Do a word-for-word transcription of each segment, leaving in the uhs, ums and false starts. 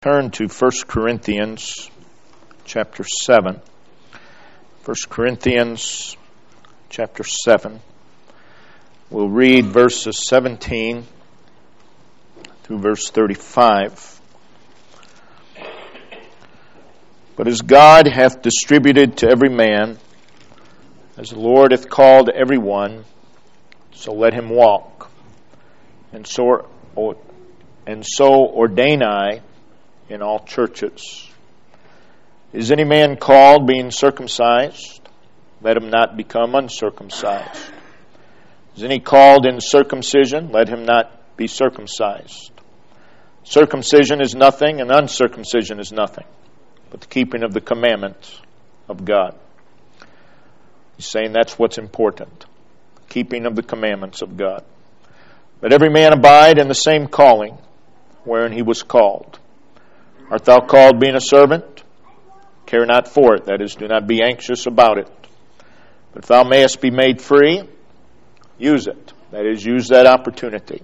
Turn to First Corinthians chapter seven. First Corinthians chapter seven. We'll read verses seventeen through verse thirty-five. But as God hath distributed to every man, as the Lord hath called every one, so let him walk. And so, and so ordain I in all churches. Is any man called being circumcised? Let him not become uncircumcised. Is any called in circumcision? Let him not be circumcised. Circumcision is nothing, and uncircumcision is nothing, but the keeping of the commandments of God. He's saying that's what's important, keeping of the commandments of God. Let every man abide in the same calling wherein he was called. Art thou called being a servant? Care not for it, that is, do not be anxious about it. But if thou mayest be made free, use it, that is, use that opportunity.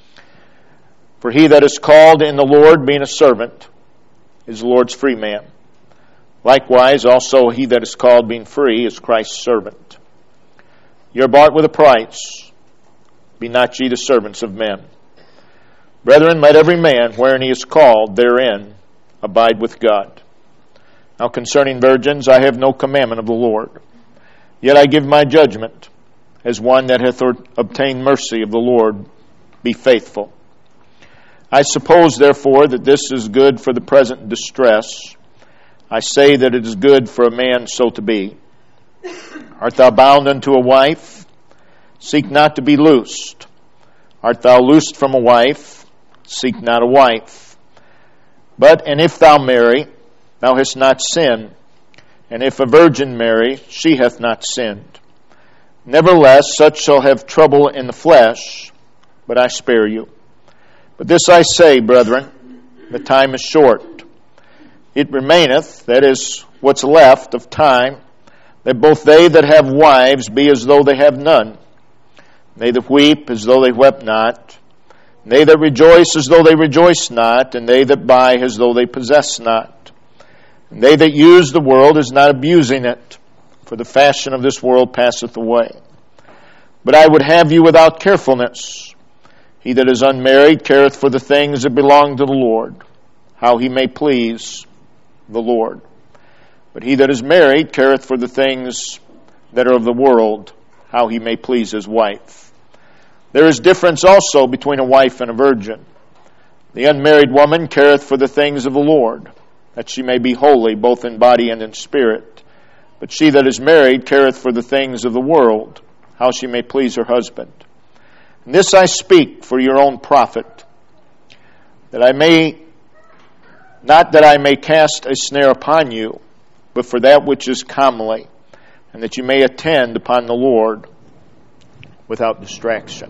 For he that is called in the Lord being a servant is the Lord's free man. Likewise, also he that is called being free is Christ's servant. Ye are bought with a price. Be not ye the servants of men. Brethren, let every man, wherein he is called, therein abide with God. Now concerning virgins, I have no commandment of the Lord. Yet I give my judgment, as one that hath obtained mercy of the Lord. Be faithful. I suppose, therefore, that this is good for the present distress. I say that it is good for a man so to be. Art thou bound unto a wife? Seek not to be loosed. Art thou loosed from a wife? Seek not a wife. But, and if thou marry, thou hast not sinned. And if a virgin marry, she hath not sinned. Nevertheless, such shall have trouble in the flesh, but I spare you. But this I say, brethren, the time is short. It remaineth, that is, what's left of time, that both they that have wives be as though they have none. They that weep as though they wept not. They that rejoice as though they rejoice not, and they that buy as though they possess not. And they that use the world as not abusing it, for the fashion of this world passeth away. But I would have you without carefulness. He that is unmarried careth for the things that belong to the Lord, how he may please the Lord. But he that is married careth for the things that are of the world, how he may please his wife. There is difference also between a wife and a virgin. The unmarried woman careth for the things of the Lord, that she may be holy both in body and in spirit. But she that is married careth for the things of the world, how she may please her husband. And this I speak for your own profit, that I may, not that I may cast a snare upon you, but for that which is comely, and that you may attend upon the Lord without distraction.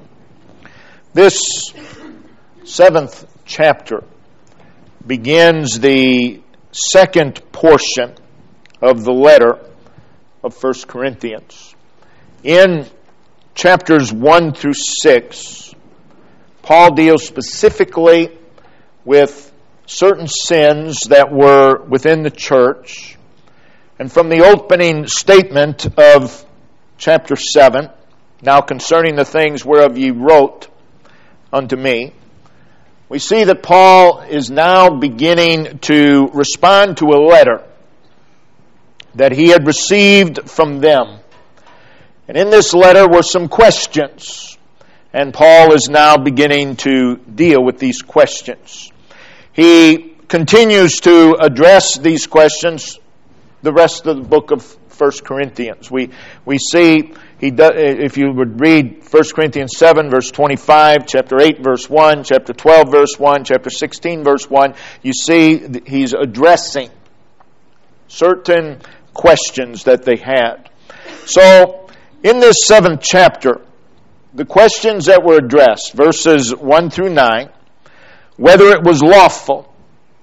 This seventh chapter begins the second portion of the letter of First Corinthians. In chapters one through six, Paul deals specifically with certain sins that were within the church. And from the opening statement of chapter seven, now concerning the things whereof ye wrote unto me, we see that Paul is now beginning to respond to a letter that he had received from them. And in this letter were some questions, and Paul is now beginning to deal with these questions. He continues to address these questions the rest of the book of First Corinthians. We we see he does, if you would read First Corinthians seven verse twenty-five, chapter eight verse one, chapter twelve verse one, chapter sixteen verse one, you see he's addressing certain questions that they had. So in this seventh chapter, the questions that were addressed, verses one through nine, whether it was lawful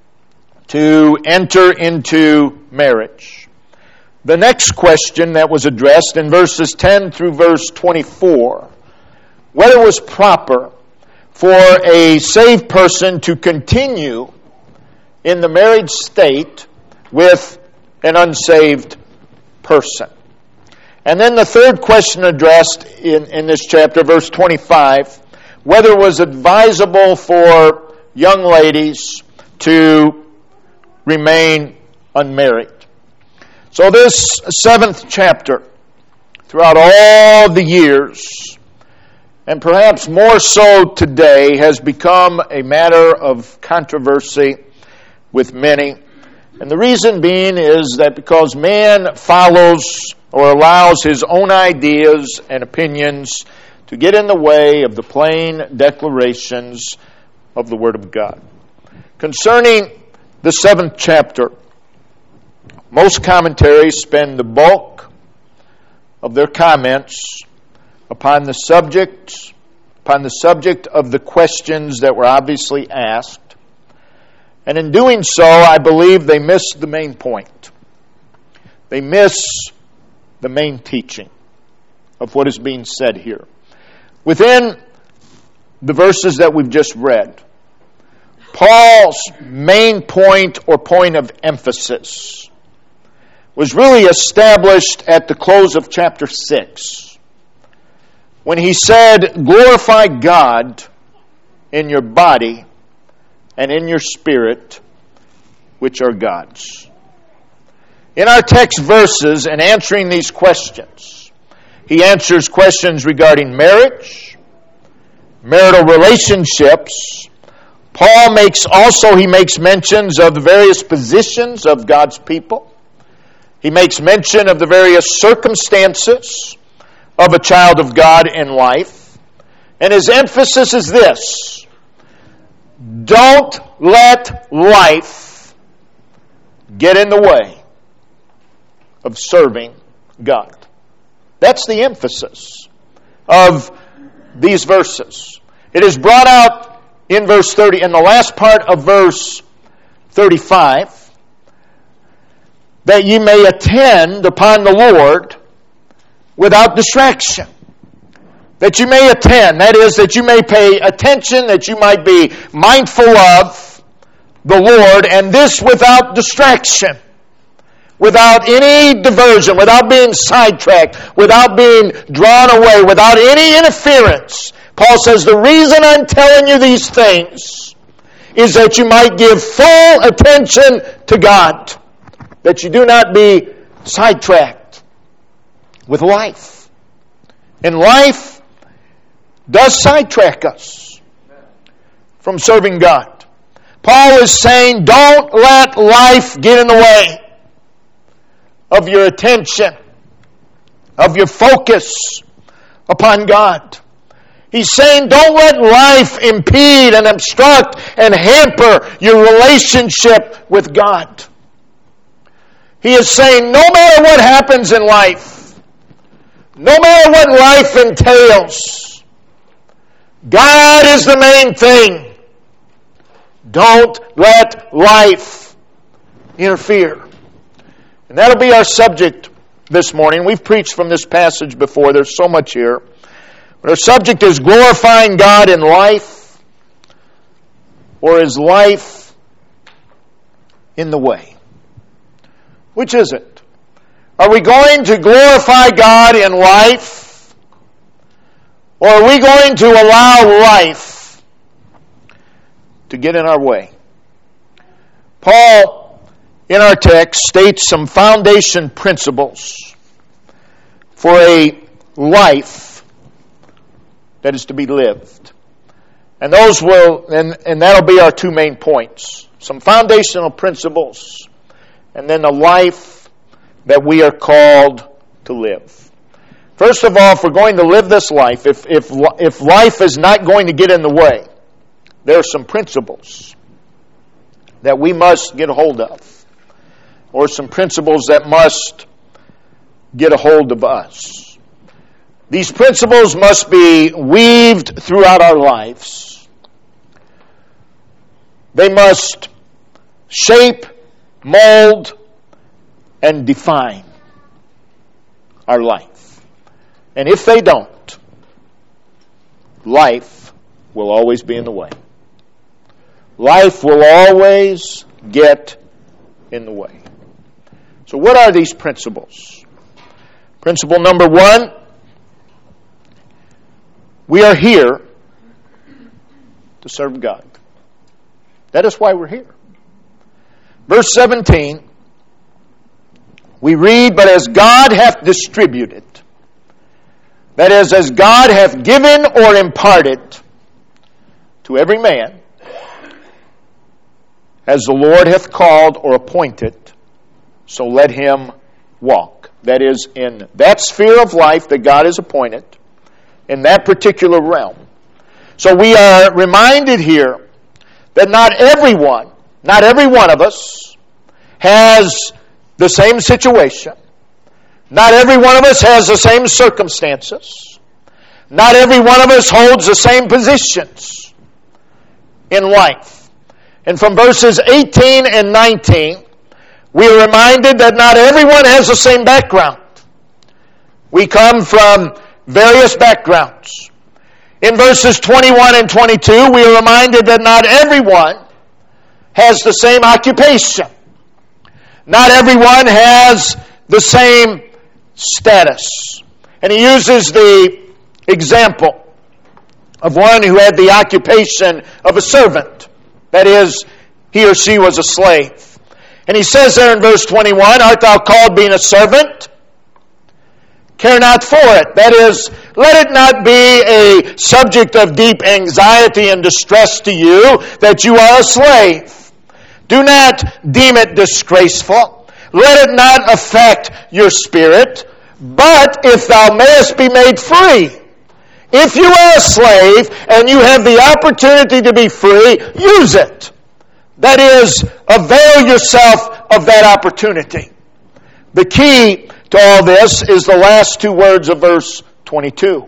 to enter into marriage. The next question that was addressed in verses ten through verse twenty-four, whether it was proper for a saved person to continue in the marriage state with an unsaved person. And then the third question addressed in, in this chapter, verse twenty-five, whether it was advisable for young ladies to remain unmarried. So this seventh chapter, throughout all the years, and perhaps more so today, has become a matter of controversy with many. And the reason being is that because man follows or allows his own ideas and opinions to get in the way of the plain declarations of the Word of God. Concerning the seventh chapter, most commentaries spend the bulk of their comments upon the subject, upon the subject of the questions that were obviously asked. And in doing so, I believe they miss the main point. They miss the main teaching of what is being said here. Within the verses that we've just read, Paul's main point or point of emphasis was really established at the close of chapter six, when he said, glorify God in your body and in your spirit, which are God's. In our text verses, in answering these questions, he answers questions regarding marriage, marital relationships. Paul makes also, he makes mentions of the various positions of God's people. He makes mention of the various circumstances of a child of God in life. And his emphasis is this: don't let life get in the way of serving God. That's the emphasis of these verses. It is brought out in verse thirty, in the last part of verse thirty-five, that ye may attend upon the Lord without distraction. That you may attend, that is, that you may pay attention, that you might be mindful of the Lord, and this without distraction, without any diversion, without being sidetracked, without being drawn away, without any interference. Paul says, the reason I'm telling you these things is that you might give full attention to God, that you do not be sidetracked with life. And life does sidetrack us from serving God. Paul is saying, don't let life get in the way of your attention, of your focus upon God. He's saying, don't let life impede and obstruct and hamper your relationship with God. He is saying, no matter what happens in life, no matter what life entails, God is the main thing. Don't let life interfere. And that'll be our subject this morning. We've preached from this passage before. There's so much here. But our subject is glorifying God in life, or is life in the way? Which is it? Are we going to glorify God in life, or are we going to allow life to get in our way? Paul, in our text, states some foundation principles for a life that is to be lived. And those will, and, and that'll be our two main points. Some foundational principles, and then the life that we are called to live. First of all, if we're going to live this life, if, if, if life is not going to get in the way, there are some principles that we must get a hold of, or some principles that must get a hold of us. These principles must be weaved throughout our lives. They must shape, mold, and define our life. And if they don't, life will always be in the way. Life will always get in the way. So what are these principles? Principle number one, we are here to serve God. That is why we're here. Verse seventeen, we read, but as God hath distributed, that is, as God hath given or imparted to every man, as the Lord hath called or appointed, so let him walk. That is, in that sphere of life that God has appointed, in that particular realm. So we are reminded here that not everyone, not every one of us, has the same situation. Not every one of us has the same circumstances. Not every one of us holds the same positions in life. And from verses eighteen and nineteen, we are reminded that not everyone has the same background. We come from various backgrounds. In verses twenty-one and twenty-two, we are reminded that not everyone has the same occupation. Not everyone has the same status. And he uses the example of one who had the occupation of a servant. That is, he or she was a slave. And he says there in verse twenty-one, art thou called being a servant? Care not for it. That is, let it not be a subject of deep anxiety and distress to you that you are a slave. Do not deem it disgraceful. Let it not affect your spirit. But if thou mayest be made free, if you are a slave and you have the opportunity to be free, use it. That is, avail yourself of that opportunity. The key to all this is the last two words of verse twenty-two.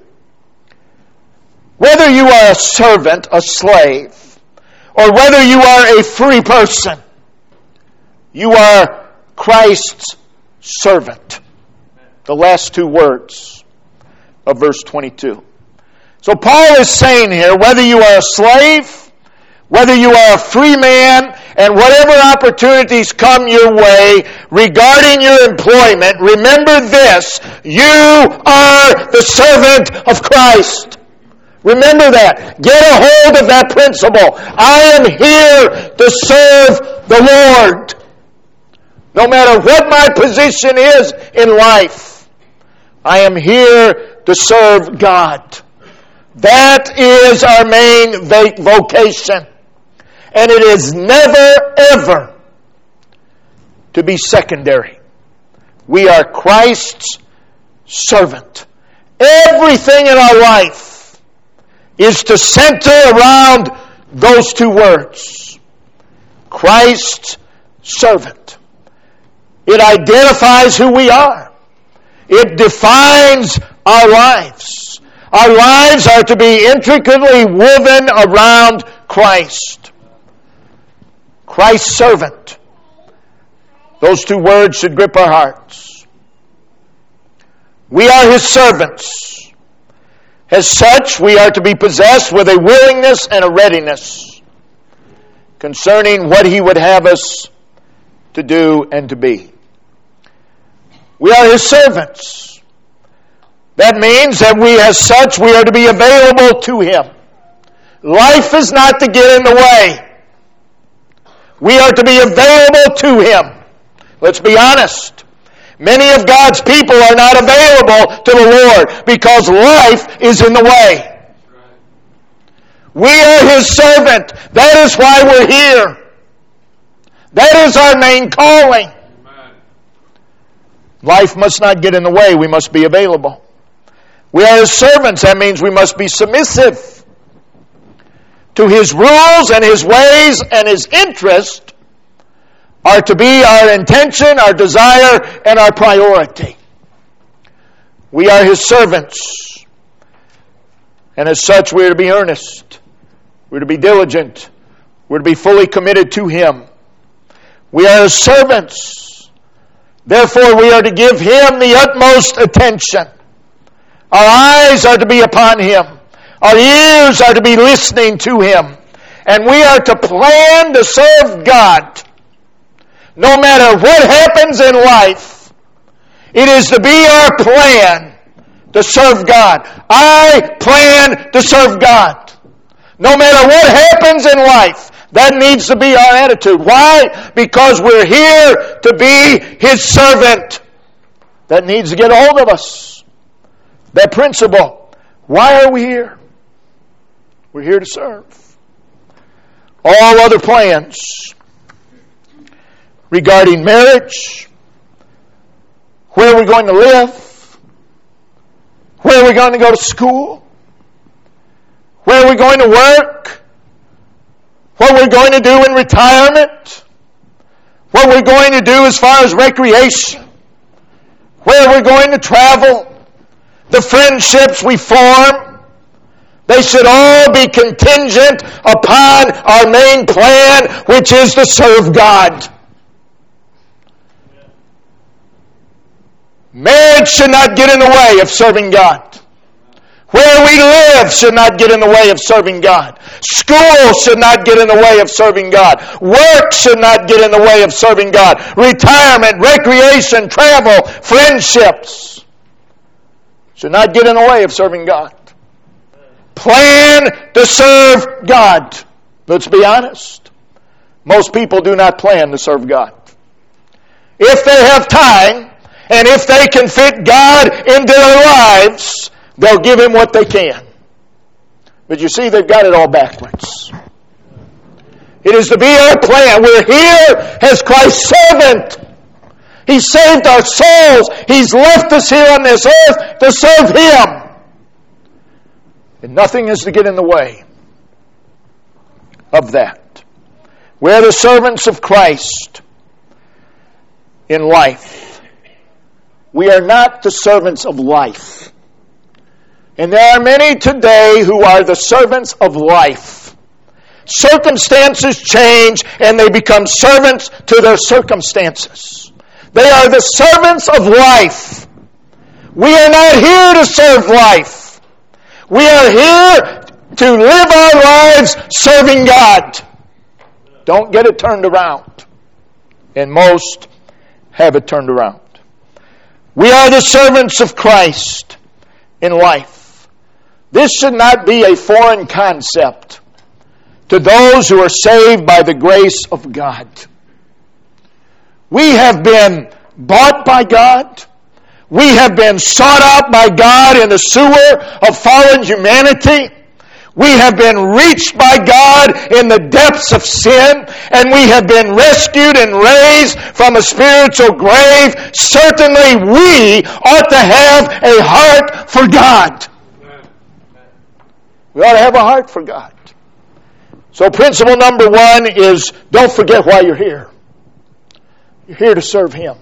Whether you are a servant, a slave, or whether you are a free person, you are Christ's servant. The last two words of verse twenty-two. So Paul is saying here, whether you are a slave, whether you are a free man, and whatever opportunities come your way regarding your employment, remember this, you are the servant of Christ. Remember that. Get a hold of that principle. I am here to serve the Lord. No matter what my position is in life, I am here to serve God. That is our main vocation. And it is never, ever to be secondary. We are Christ's servant. Everything in our life is to center around those two words. Christ's servant. It identifies who we are. It defines our lives. Our lives are to be intricately woven around Christ. Christ's servant. Those two words should grip our hearts. We are His servants. As such, we are to be possessed with a willingness and a readiness concerning what He would have us to do and to be. We are His servants. That means that we, as such, we are to be available to Him. Life is not to get in the way. We are to be available to Him. Let's be honest. Many of God's people are not available to the Lord because life is in the way. We are His servant. That is why we're here. That is our main calling. Life must not get in the way. We must be available. We are His servants. That means we must be submissive to His rules and His ways, and His interest are to be our intention, our desire, and our priority. We are His servants. And as such, we are to be earnest. We're to be diligent. We're to be fully committed to Him. We are His servants. Therefore, we are to give Him the utmost attention. Our eyes are to be upon Him. Our ears are to be listening to Him. And we are to plan to serve God no matter what happens in life, it is to be our plan to serve God. I plan to serve God. No matter what happens in life, that needs to be our attitude. Why? Because we're here to be His servant. That needs to get a hold of us. That principle. Why are we here? We're here to serve. All other plans regarding marriage, where we're going to live, where we're going to go to school, where we're going to work, what we're going to do in retirement, what we're going to do as far as recreation, where we're going to travel, the friendships we form, they should all be contingent upon our main plan, which is to serve God. Marriage should not get in the way of serving God. Where we live should not get in the way of serving God. School should not get in the way of serving God. Work should not get in the way of serving God. Retirement, recreation, travel, friendships should not get in the way of serving God. Plan to serve God. Let's be honest. Most people do not plan to serve God. If they have time, and if they can fit God into their lives, they'll give Him what they can. But you see, they've got it all backwards. It is to be our plan. We're here as Christ's servant. He saved our souls. He's left us here on this earth to serve Him. And nothing is to get in the way of that. We're the servants of Christ in life. We are not the servants of life. And there are many today who are the servants of life. Circumstances change and they become servants to their circumstances. They are the servants of life. We are not here to serve life. We are here to live our lives serving God. Don't get it turned around. And most have it turned around. We are the servants of Christ in life. This should not be a foreign concept to those who are saved by the grace of God. We have been bought by God. We have been sought out by God in the sewer of fallen humanity. We have been reached by God in the depths of sin, and we have been rescued and raised from a spiritual grave. Certainly we ought to have a heart for God. We ought to have a heart for God. So principle number one is don't forget why you're here. You're here to serve Him.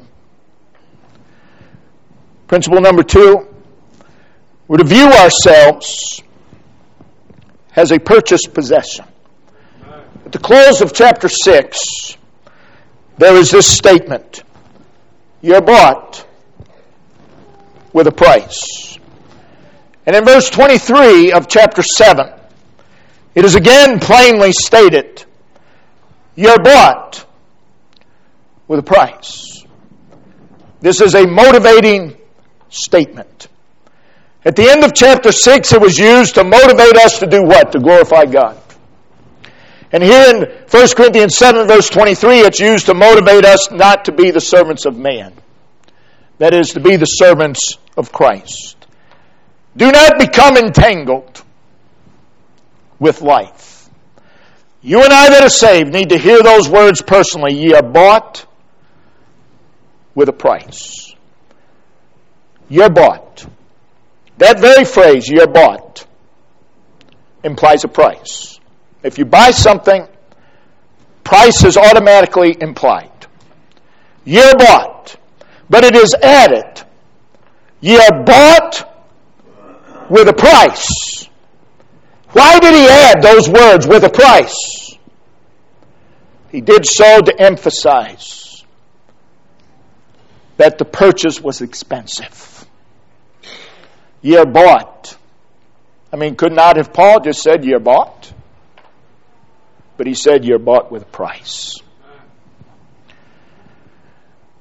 Principle number two, we're to view ourselves as a purchased possession. At the close of chapter six, there is this statement. You're bought with a price. And in verse twenty-three of chapter seven, it is again plainly stated, you're bought with a price. This is a motivating statement. At the end of chapter six, it was used to motivate us to do what? To glorify God. And here in First Corinthians seven, verse twenty-three, it's used to motivate us not to be the servants of man. That is, to be the servants of Christ. Do not become entangled with life. You and I that are saved need to hear those words personally. Ye are bought with a price. You're bought. That very phrase, you're bought, implies a price. If you buy something, price is automatically implied. You're bought. But it is added, you're bought with a price. Why did he add those words, with a price? He did so to emphasize that the purchase was expensive. You're bought. I mean, could not have Paul just said you're bought? But he said you're bought with a price.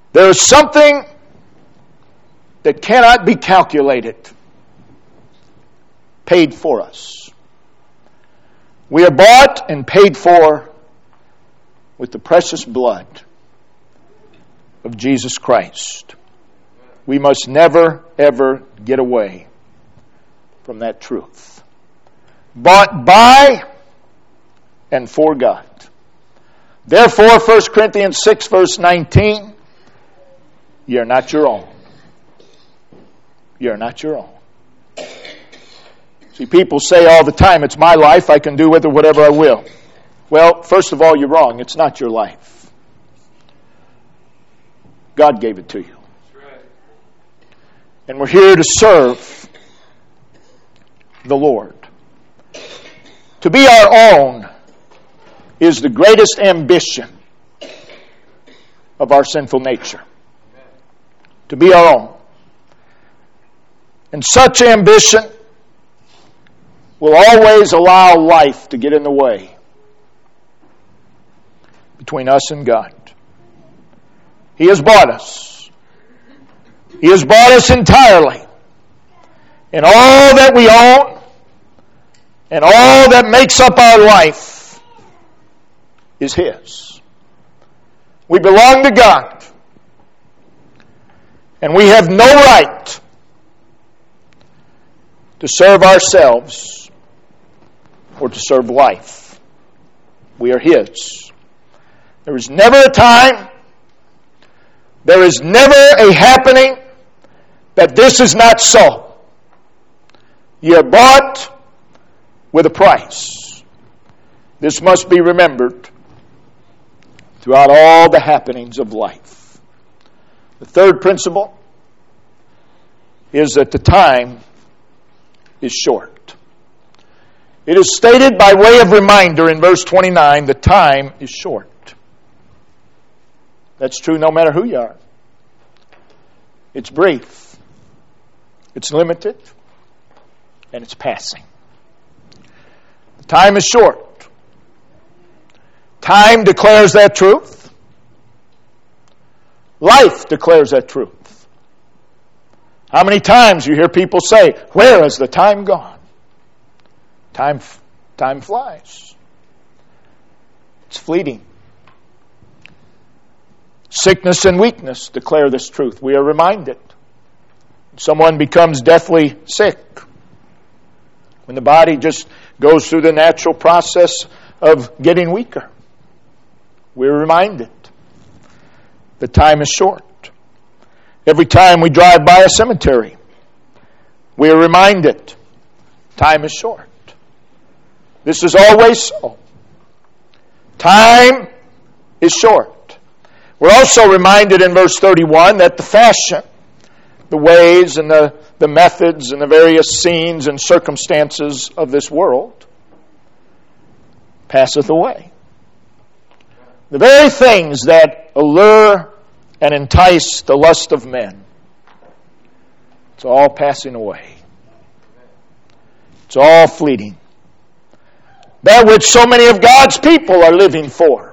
There is something that cannot be calculated, paid for us. We are bought and paid for with the precious blood of Jesus Christ. We must never, ever get away from that truth. Bought by and for God. Therefore, First Corinthians six, verse nineteen, ye are not your own. You are not your own. See, people say all the time, it's my life, I can do with it whatever I will. Well, first of all, you're wrong. It's not your life. God gave it to you. And we're here to serve the Lord. To be our own is the greatest ambition of our sinful nature. To be our own. And such ambition will always allow life to get in the way between us and God. He has bought us. He has bought us entirely. And all that we own and all that makes up our life is His. We belong to God. And we have no right to serve ourselves or to serve life. We are His. There is never a time, there is never a happening that this is not so. You are bought with a price. This must be remembered throughout all the happenings of life. The third principle is that the time is short. It is stated by way of reminder in verse twenty-nine, the time is short. That's true no matter who you are. It's brief. It's limited. And it's passing. The time is short. Time declares that truth. Life declares that truth. How many times you hear people say, where has the time gone? Time, time flies. It's fleeting. Sickness and weakness declare this truth. We are reminded. Someone becomes deathly sick. When the body just goes through the natural process of getting weaker. We're reminded. The time is short. Every time we drive by a cemetery, we are reminded, time is short. This is always so. Time is short. We're also reminded in verse thirty-one that the fashion, the ways and the, the methods and the various scenes and circumstances of this world passeth away. The very things that allure and entice the lust of men, it's all passing away. It's all fleeting. That which so many of God's people are living for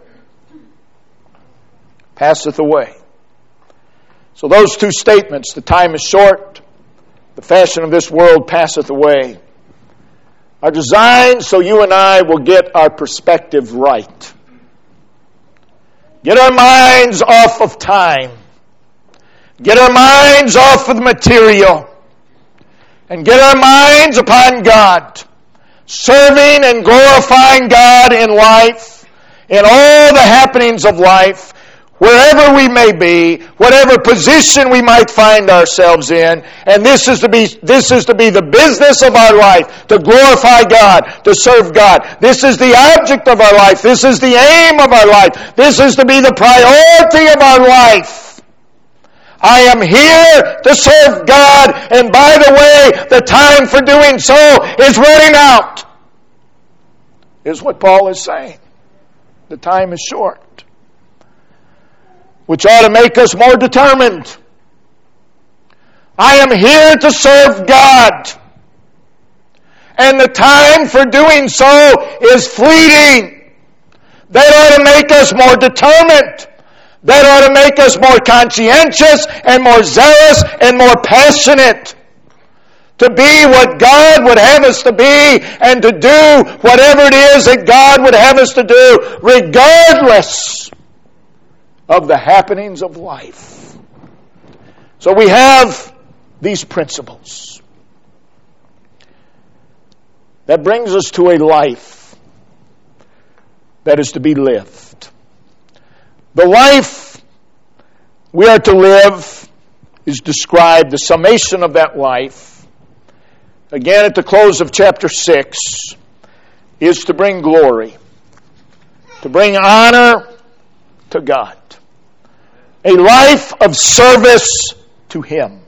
passeth away. So those two statements, the time is short, the fashion of this world passeth away, are designed so you and I will get our perspective right. Get our minds off of time. Get our minds off of the material. And get our minds upon God. Serving and glorifying God in life, in all the happenings of life, wherever we may be, whatever position we might find ourselves in, and this is to be this is to be the business of our life, to glorify God, to serve God. This is the object of our life. This is the aim of our life. This is to be the priority of our life. I am here to serve God, and by the way, the time for doing so is running out. Is what Paul is saying. The time is short. Which ought to make us more determined. I am here to serve God. And the time for doing so is fleeting. That ought to make us more determined. That ought to make us more conscientious and more zealous and more passionate to be what God would have us to be and to do whatever it is that God would have us to do, regardless of the happenings of life. So we have these principles. That brings us to a life that is to be lived. The life we are to live is described, the summation of that life, again at the close of chapter six, is to bring glory, to bring honor to God. A life of service to Him.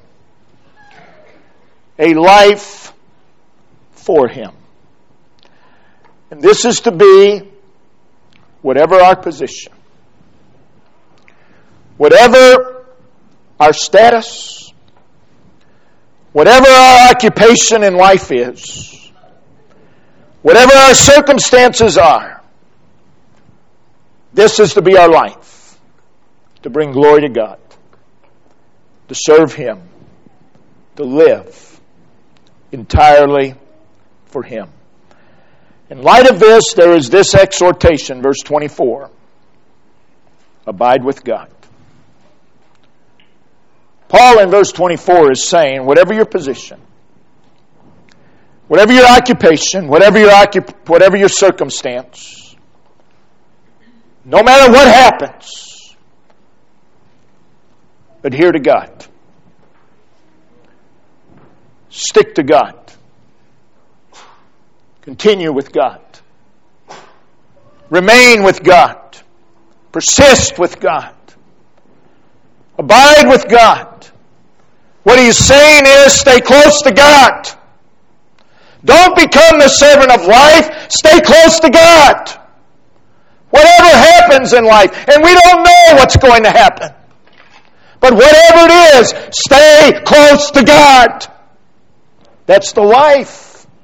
A life for Him. And this is to be, whatever our position, whatever our status, whatever our occupation in life is, whatever our circumstances are, this is to be our life, to bring glory to God, to serve Him, to live entirely for Him. In light of this, there is this exhortation, verse twenty-four. Abide with God. Paul in verse twenty-four is saying, whatever your position, whatever your occupation, whatever your occup- whatever your circumstance, no matter what happens, adhere to God. Stick to God. Continue with God. Remain with God. Persist with God. Abide with God. What he's saying is stay close to God. Don't become the servant of life. Stay close to God. Whatever happens in life, and we don't know what's going to happen, but whatever it is, stay close to God. That's the life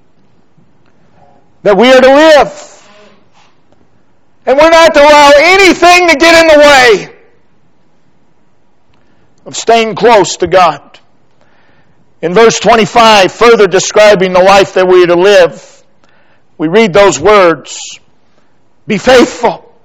that we are to live. And we're not to allow anything to get in the way of staying close to God. In verse twenty-five, further describing the life that we are to live, we read those words, be faithful.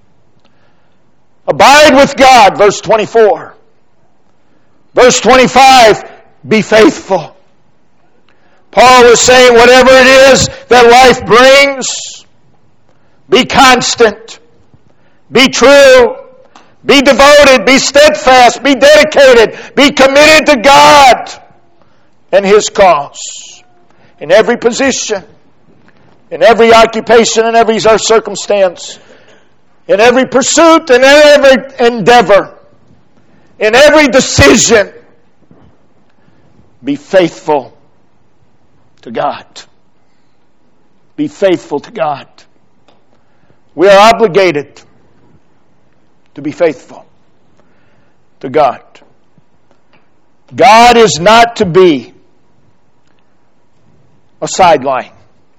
Abide with God, verse twenty-four. Verse twenty-five, be faithful. Paul is saying whatever it is that life brings, be constant, be true, be devoted, be steadfast, be dedicated, be committed to God and His cause. In every position, in every occupation, in every circumstance, in every pursuit, in every endeavor, in every decision, be faithful to God. Be faithful to God. We are obligated to be faithful to God. God is not to be a sideline.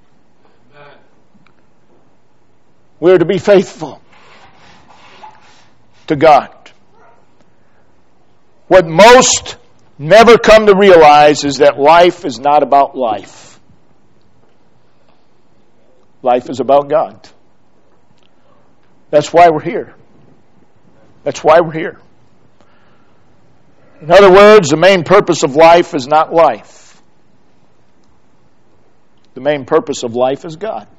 We are to be faithful to God. What most never come to realize is that life is not about life. Life is about God. That's why we're here. That's why we're here. In other words, the main purpose of life is not life. The main purpose of life is God.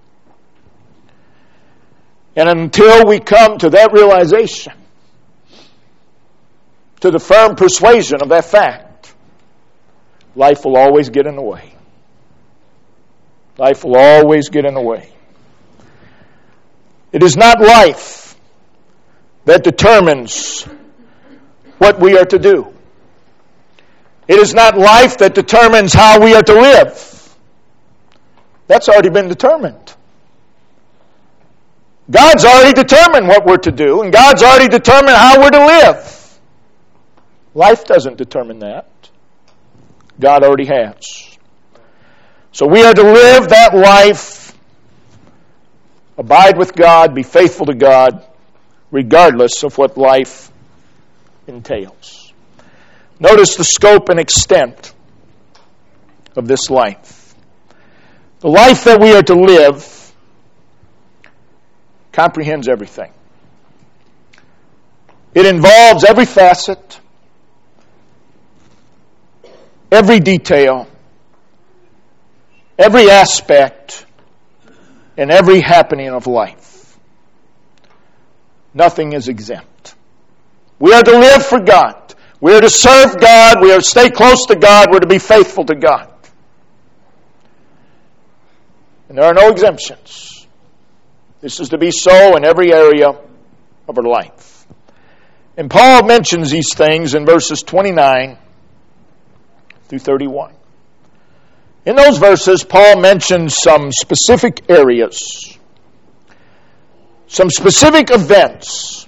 And until we come to that realization, to the firm persuasion of that fact, life will always get in the way. Life will always get in the way. It is not life that determines what we are to do. It is not life that determines how we are to live. That's already been determined. God's already determined what we're to do, and God's already determined how we're to live. Life doesn't determine that. God already has. So we are to live that life, abide with God, be faithful to God, regardless of what life entails. Notice the scope and extent of this life. The life that we are to live comprehends everything. It involves every facet, every detail, every aspect, and every happening of life. Nothing is exempt. We are to live for God. We are to serve God. We are to stay close to God. We're to be faithful to God. And there are no exemptions. This is to be so in every area of our life. And Paul mentions these things in verses twenty-nine through thirty-one. In those verses, Paul mentions some specific areas, some specific events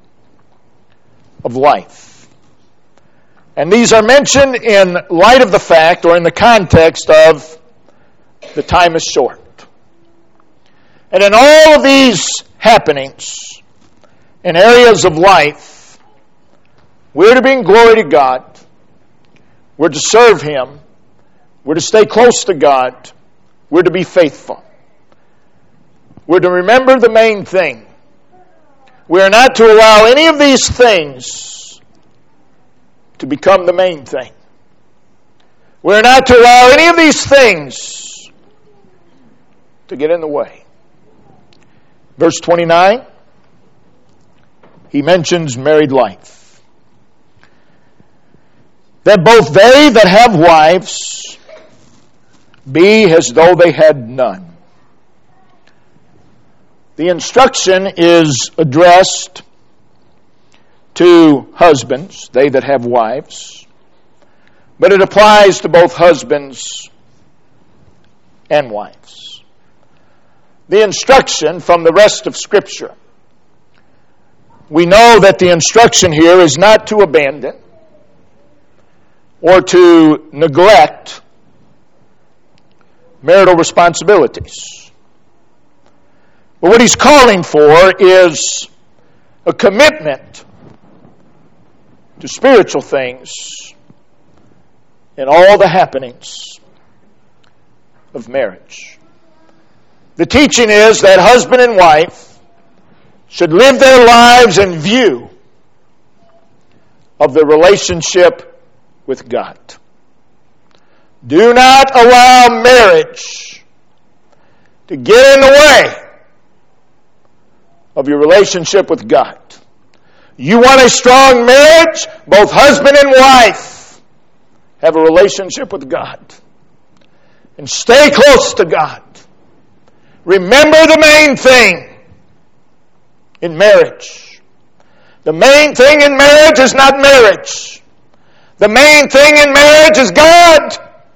of life. And these are mentioned in light of the fact, or in the context of, the time is short. And in all of these happenings, in areas of life, we're to bring glory to God. We're to serve Him. We're to stay close to God. We're to be faithful. We're to remember the main thing. We are not to allow any of these things to become the main thing. We are not to allow any of these things to get in the way. Verse twenty-nine, he mentions married life. That both they that have wives be as though they had none. The instruction is addressed to husbands, they that have wives, but it applies to both husbands and wives. The instruction from the rest of Scripture, we know that the instruction here is not to abandon or to neglect marital responsibilities. But what he's calling for is a commitment to spiritual things in all the happenings of marriage. The teaching is that husband and wife should live their lives in view of the relationship with God. Do not allow marriage to get in the way of your relationship with God. You want a strong marriage? Both husband and wife have a relationship with God. And stay close to God. Remember the main thing in marriage. The main thing in marriage is not marriage. The main thing in marriage is God.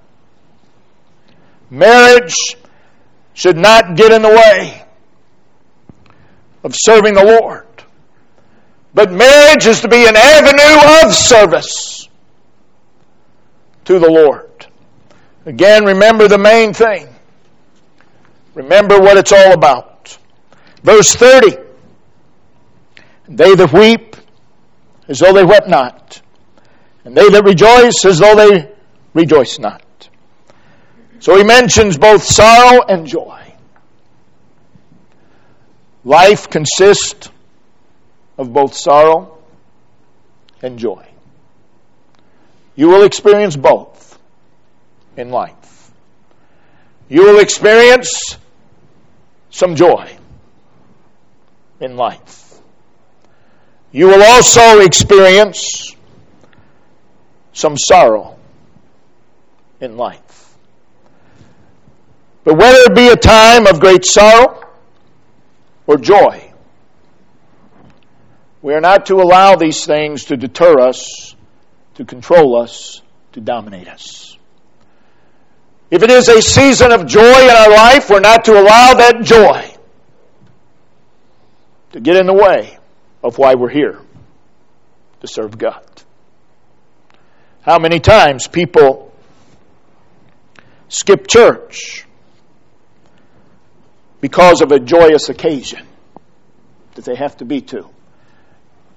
Marriage should not get in the way of serving the Lord. But marriage is to be an avenue of service to the Lord. Again, remember the main thing. Remember what it's all about. Verse thirty. They that weep as though they wept not, and they that rejoice as though they rejoice not. So he mentions both sorrow and joy. Life consists of both sorrow and joy. You will experience both in life. You will experience some joy in life. You will also experience some sorrow in life. But whether it be a time of great sorrow or joy, we are not to allow these things to deter us, to control us, to dominate us. If it is a season of joy in our life, we're not to allow that joy to get in the way of why we're here, to serve God. How many times people skip church because of a joyous occasion that they have to be to?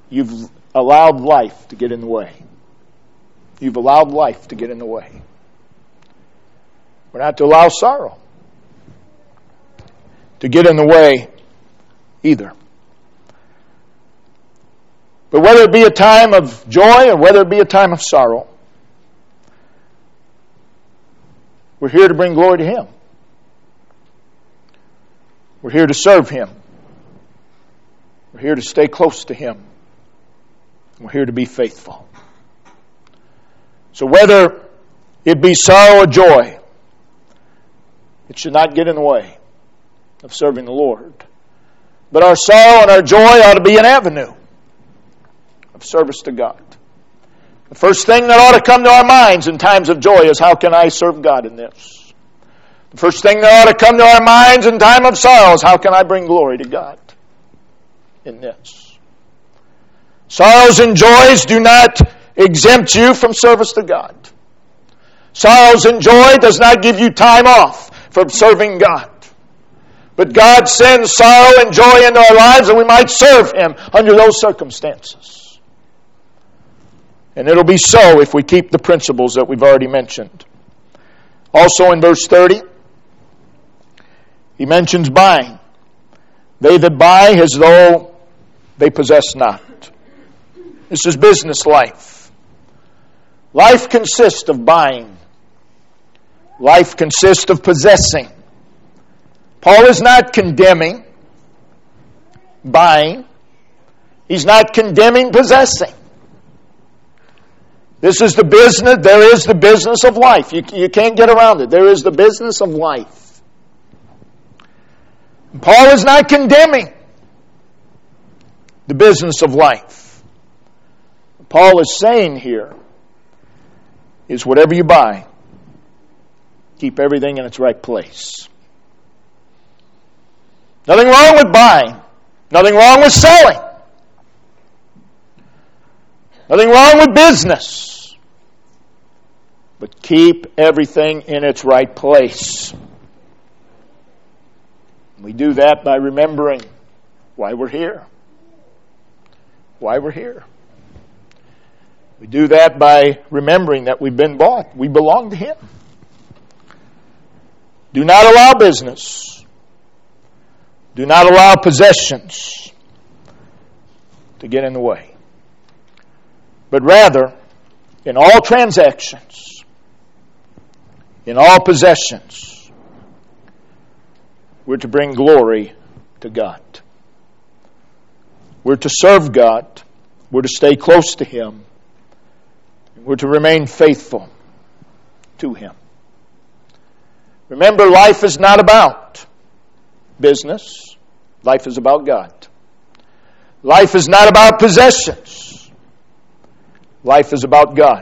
you've allowed life to get in the way. You've allowed life to get in the way. We're not to allow sorrow to get in the way either. But whether it be a time of joy or whether it be a time of sorrow, we're here to bring glory to Him. We're here to serve Him. We're here to stay close to Him. We're here to be faithful. So whether it be sorrow or joy, it should not get in the way of serving the Lord. But our sorrow and our joy ought to be an avenue of service to God. The first thing that ought to come to our minds in times of joy is, how can I serve God in this? The first thing that ought to come to our minds in time of sorrow is, how can I bring glory to God in this? Sorrows and joys do not exempt you from service to God. Sorrows and joy does not give you time off from serving God. But God sends sorrow and joy into our lives that we might serve Him under those circumstances. And it'll be so if we keep the principles that we've already mentioned. Also in verse thirty, he mentions buying. They that buy as though they possess not. This is business life. Life consists of buying. Life consists of possessing. Paul is not condemning buying. He's not condemning possessing. This is the business, there is the business of life. You, you can't get around it. There is the business of life. And Paul is not condemning the business of life. What Paul is saying here is, whatever you buy, keep everything in its right place. Nothing wrong with buying. Nothing wrong with selling. Nothing wrong with business. But keep everything in its right place. We do that by remembering why we're here. Why we're here. We do that by remembering that we've been bought. We belong to Him. Do not allow business. Do not allow possessions to get in the way. But rather, in all transactions, in all possessions, we're to bring glory to God. We're to serve God. We're to stay close to Him. We're to remain faithful to Him. Remember, life is not about business. Life is about God. Life is not about possessions. Life is about God.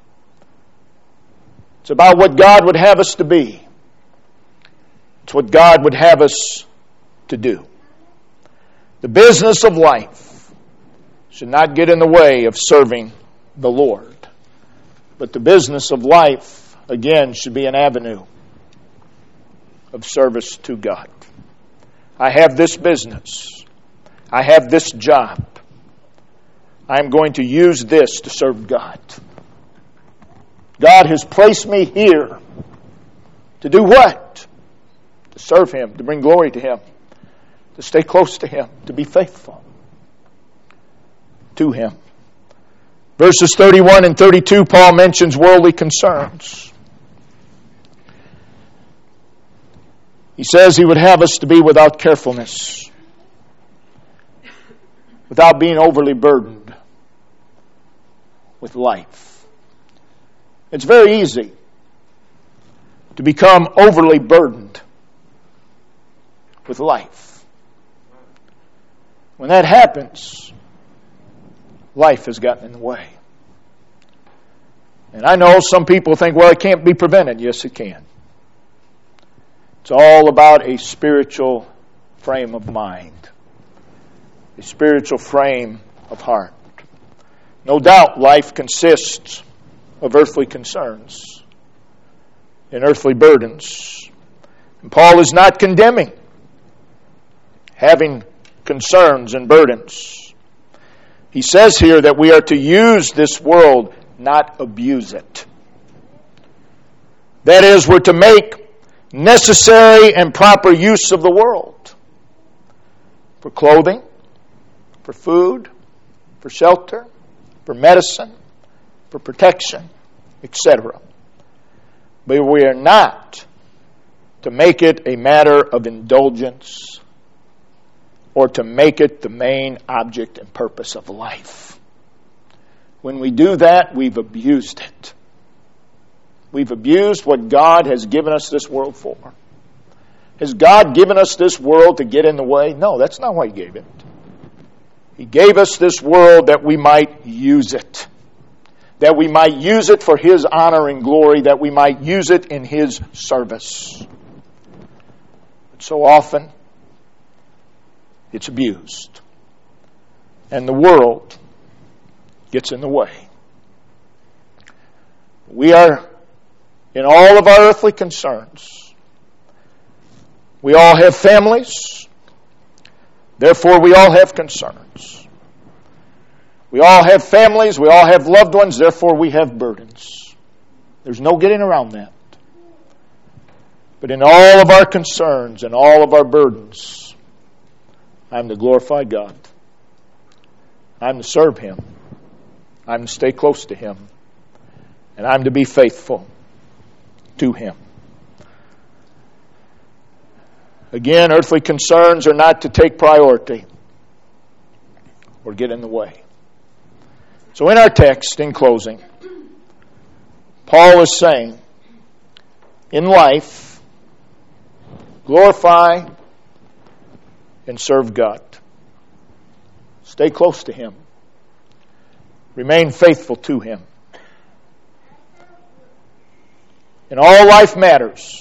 It's about what God would have us to be. It's what God would have us to do. The business of life should not get in the way of serving the Lord. But the business of life, again, should be an avenue of service to God. I have this business. I have this job. I'm going to use this to serve God. God has placed me here to do what? To serve Him, to bring glory to Him, to stay close to Him, to be faithful to Him. Verses thirty-one and thirty-two, Paul mentions worldly concerns. He says he would have us to be without carefulness, without being overly burdened with life. It's very easy to become overly burdened with life. When that happens, life has gotten in the way. And I know some people think, well, it can't be prevented. Yes, it can. It's all about a spiritual frame of mind, a spiritual frame of heart. No doubt life consists of earthly concerns and earthly burdens. And Paul is not condemning having concerns and burdens. He says here that we are to use this world, not abuse it. That is, we're to make necessary and proper use of the world. For clothing, for food, for shelter, for medicine, for protection, et cetera. But we are not to make it a matter of indulgence or to make it the main object and purpose of life. When we do that, we've abused it. We've abused what God has given us this world for. Has God given us this world to get in the way? No, that's not why He gave it. He gave us this world that we might use it. That we might use it for His honor and glory. That we might use it in His service. But so often, it's abused. And the world gets in the way. We are, in all of our earthly concerns, we all have families. Therefore, we all have concerns. We all have families. We all have loved ones. Therefore, we have burdens. There's no getting around that. But in all of our concerns and all of our burdens, I'm to glorify God. I'm to serve Him. I'm to stay close to Him. And I'm to be faithful to Him. Again, earthly concerns are not to take priority or get in the way. So in our text, in closing, Paul is saying, in life, glorify and serve God. Stay close to Him. Remain faithful to Him. In all life matters,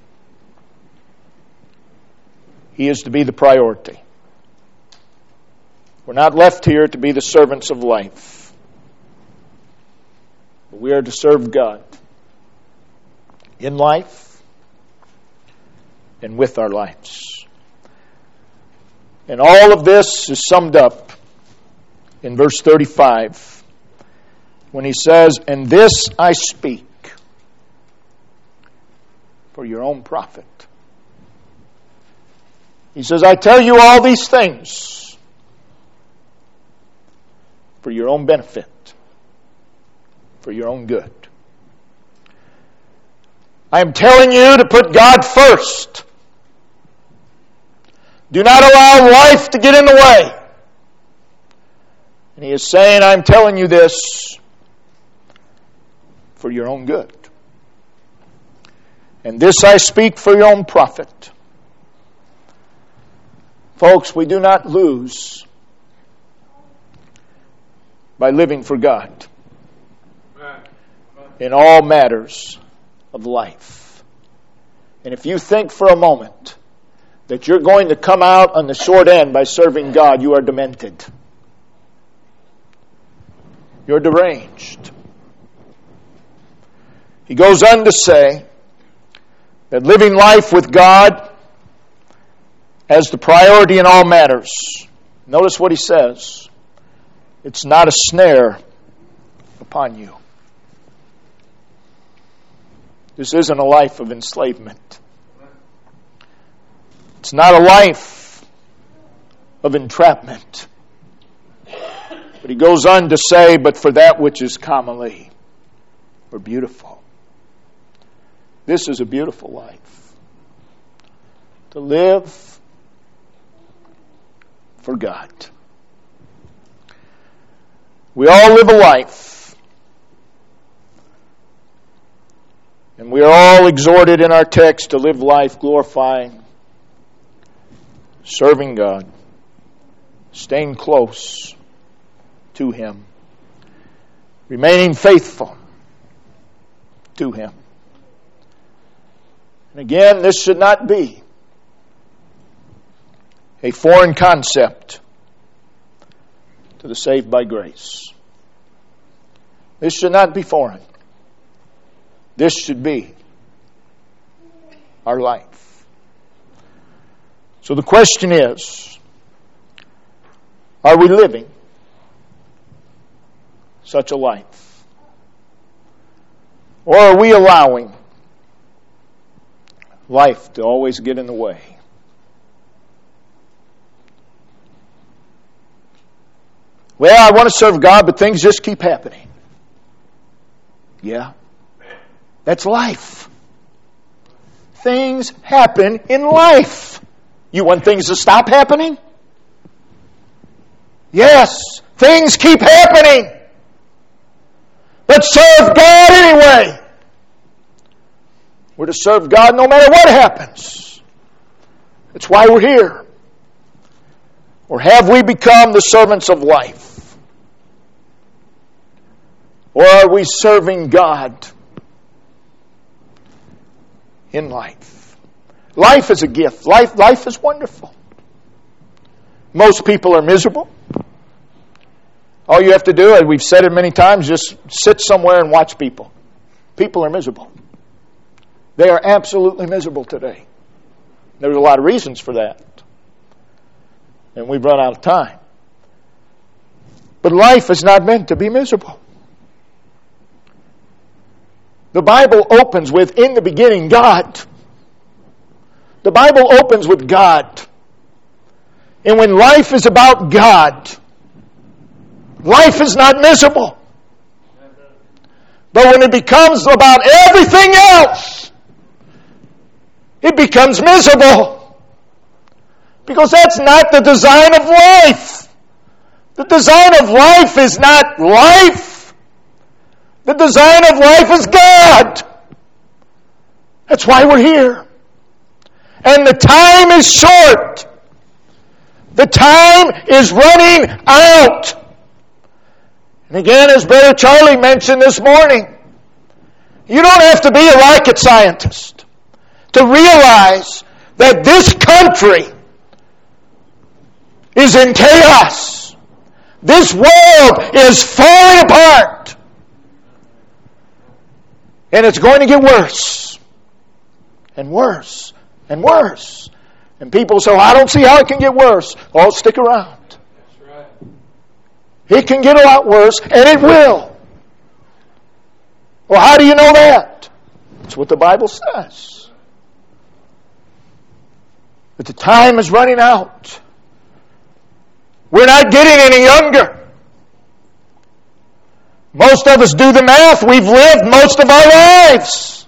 He is to be the priority. We're not left here to be the servants of life. But we are to serve God in life and with our lives. And all of this is summed up in verse thirty-five when he says, "And this I speak for your own profit." He says, I tell you all these things for your own benefit, for your own good. I am telling you to put God first. Do not allow life to get in the way. And he is saying, I'm telling you this for your own good. And this I speak for your own profit. Folks, we do not lose by living for God in all matters of life. And if you think for a moment that you're going to come out on the short end by serving God, you are demented. You're deranged. He goes on to say that living life with God as the priority in all matters. Notice what he says. It's not a snare upon you. This isn't a life of enslavement. It's not a life of entrapment. But he goes on to say, but for that which is commonly or beautiful. This is a beautiful life. To live for God. We all live a life, and we are all exhorted in our text to live life glorifying, serving God, staying close to Him, remaining faithful to Him. And again, this should not be a foreign concept to the saved by grace. This should not be foreign. This should be our life. So the question is, are we living such a life? Or are we allowing life to always get in the way? Well, I want to serve God, but things just keep happening. Yeah. That's life. Things happen in life. You want things to stop happening? Yes. Things keep happening. But serve God anyway. We're to serve God no matter what happens. That's why we're here. Or have we become the servants of life? Or are we serving God in life? Life is a gift. Life, life is wonderful. Most people are miserable. All you have to do, and we've said it many times, just sit somewhere and watch people. People are miserable. They are absolutely miserable today. There's a lot of reasons for that. And we've run out of time. But life is not meant to be miserable. The Bible opens with, in the beginning, God. The Bible opens with God. And when life is about God, life is not miserable. But when it becomes about everything else, it becomes miserable. Because that's not the design of life. The design of life is not life. The design of life is God. That's why we're here. And the time is short. The time is running out. And again, as Brother Charlie mentioned this morning, you don't have to be a rocket scientist to realize that this country is in chaos. This world is falling apart. And it's going to get worse. And worse. And worse. And people say, well, I don't see how it can get worse. Oh, stick around. That's right. It can get a lot worse, and it will. Well, how do you know that? That's what the Bible says. But the time is running out. We're not getting any younger. Most of us do the math. We've lived most of our lives.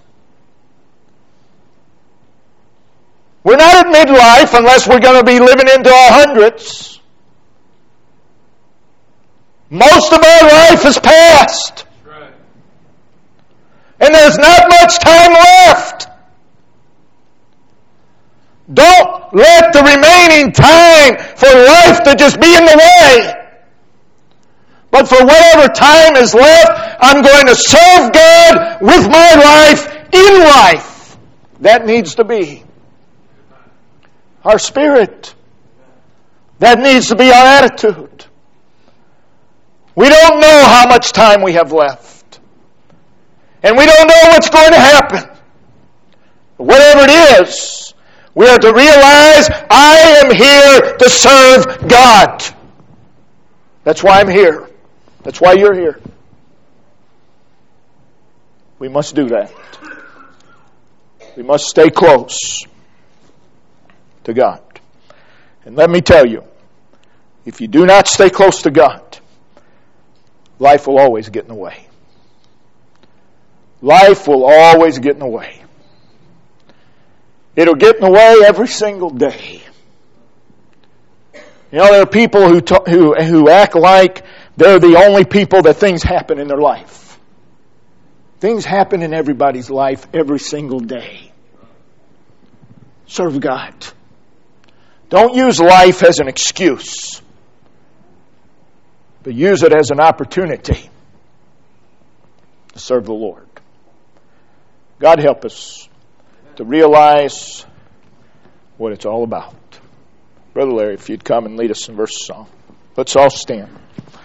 We're not at midlife unless we're going to be living into our hundreds. Most of our life is past. Right. And there's not much time left. Don't let the remaining time for life to just be in the way. But for whatever time is left, I'm going to serve God with my life in life. That needs to be our spirit. That needs to be our attitude. We don't know how much time we have left. And we don't know what's going to happen. But whatever it is, we are to realize I am here to serve God. That's why I'm here. That's why you're here. We must do that. We must stay close to God. And let me tell you, if you do not stay close to God, life will always get in the way. Life will always get in the way. It'll get in the way every single day. You know, there are people who t- who who act like they're the only people that things happen in their life. Things happen in everybody's life every single day. Serve God. Don't use life as an excuse, but use it as an opportunity to serve the Lord. God help us to realize what it's all about. Brother Larry, if you'd come and lead us in verse song. Let's all stand.